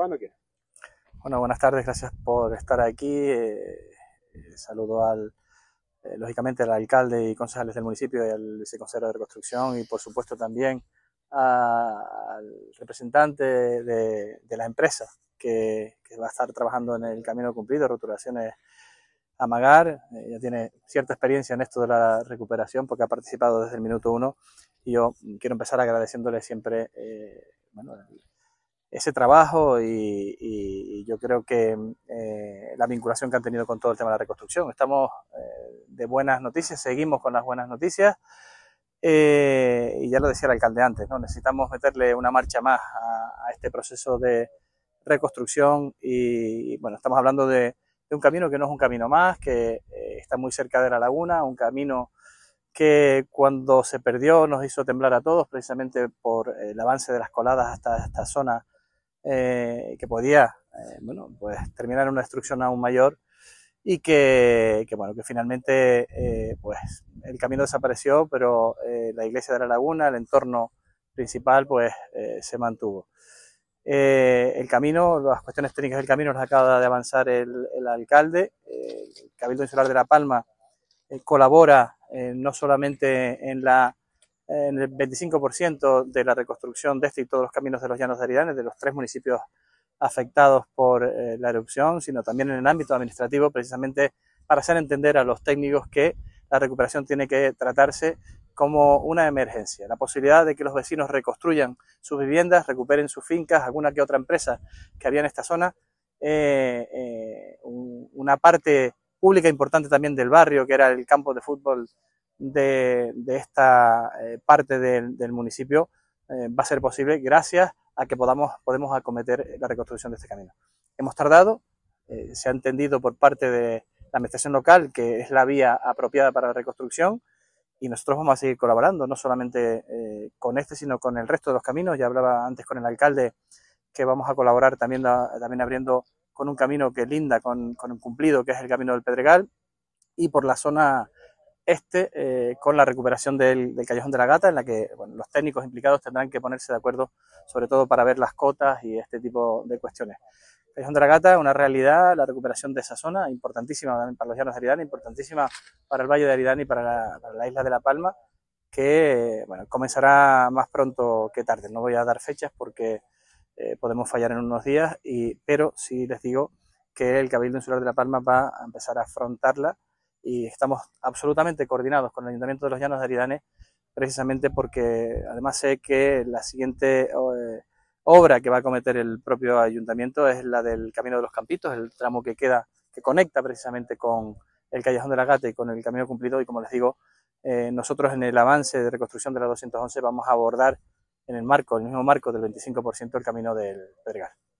Cuando quieras. Bueno, buenas tardes, gracias por estar aquí. Saludo lógicamente al alcalde y concejales del municipio y al viceconsejero de Reconstrucción y por supuesto también al representante de la empresa que va a estar trabajando en el camino cumplido, Rotulaciones Amagar. Ya tiene cierta experiencia en esto de la recuperación porque ha participado desde el minuto uno y yo quiero empezar agradeciéndole siempre bueno, ese trabajo y yo creo que la vinculación que han tenido con todo el tema de la reconstrucción. Estamos de buenas noticias, seguimos con las buenas noticias y ya lo decía el alcalde antes, ¿no? Necesitamos meterle una marcha más a este proceso de reconstrucción y bueno, estamos hablando de un camino que no es un camino más, que está muy cerca de la laguna, un camino que cuando se perdió nos hizo temblar a todos precisamente por el avance de las coladas hasta esta zona que podía bueno, pues terminar en una destrucción aún mayor y bueno, que finalmente pues el camino desapareció, pero la iglesia de la laguna, el entorno principal, pues se mantuvo. El camino, las cuestiones técnicas del camino las acaba de avanzar el alcalde. El Cabildo Insular de La Palma colabora no solamente en el 25% de la reconstrucción de este y todos los caminos de los Llanos de Aridane, de los 3 municipios afectados por la erupción, sino también en el ámbito administrativo, precisamente para hacer entender a los técnicos que la recuperación tiene que tratarse como una emergencia. La posibilidad de que los vecinos reconstruyan sus viviendas, recuperen sus fincas, alguna que otra empresa que había en esta zona, una parte pública importante también del barrio, que era el campo de fútbol de esta parte del municipio, va a ser posible gracias a que podemos acometer la reconstrucción de este camino. Hemos tardado, se ha entendido por parte de la administración local que es la vía apropiada para la reconstrucción y nosotros vamos a seguir colaborando, no solamente con este, sino con el resto de los caminos. Ya hablaba antes con el alcalde que vamos a colaborar también abriendo con un camino que linda con un cumplido, que es el Camino del Pedregal, y por la zona con la recuperación del Callejón de la Gata, en la que bueno, los técnicos implicados tendrán que ponerse de acuerdo, sobre todo para ver las cotas y este tipo de cuestiones. Callejón de la Gata, una realidad, la recuperación de esa zona, importantísima también para los Llanos de Aridane, importantísima para el Valle de Aridane y para la isla de La Palma, que bueno, comenzará más pronto que tarde. No voy a dar fechas porque podemos fallar en unos días, pero sí les digo que el Cabildo Insular de La Palma va a empezar a afrontarla y estamos absolutamente coordinados con el Ayuntamiento de los Llanos de Aridane, precisamente porque además sé que la siguiente obra que va a cometer el propio ayuntamiento es la del Camino de los Campitos, el tramo que conecta precisamente con el Callejón de la Gata y con el Camino Cumplido, y como les digo, nosotros en el avance de reconstrucción de la 211 vamos a abordar en el mismo marco del 25% el Camino del Pedregal.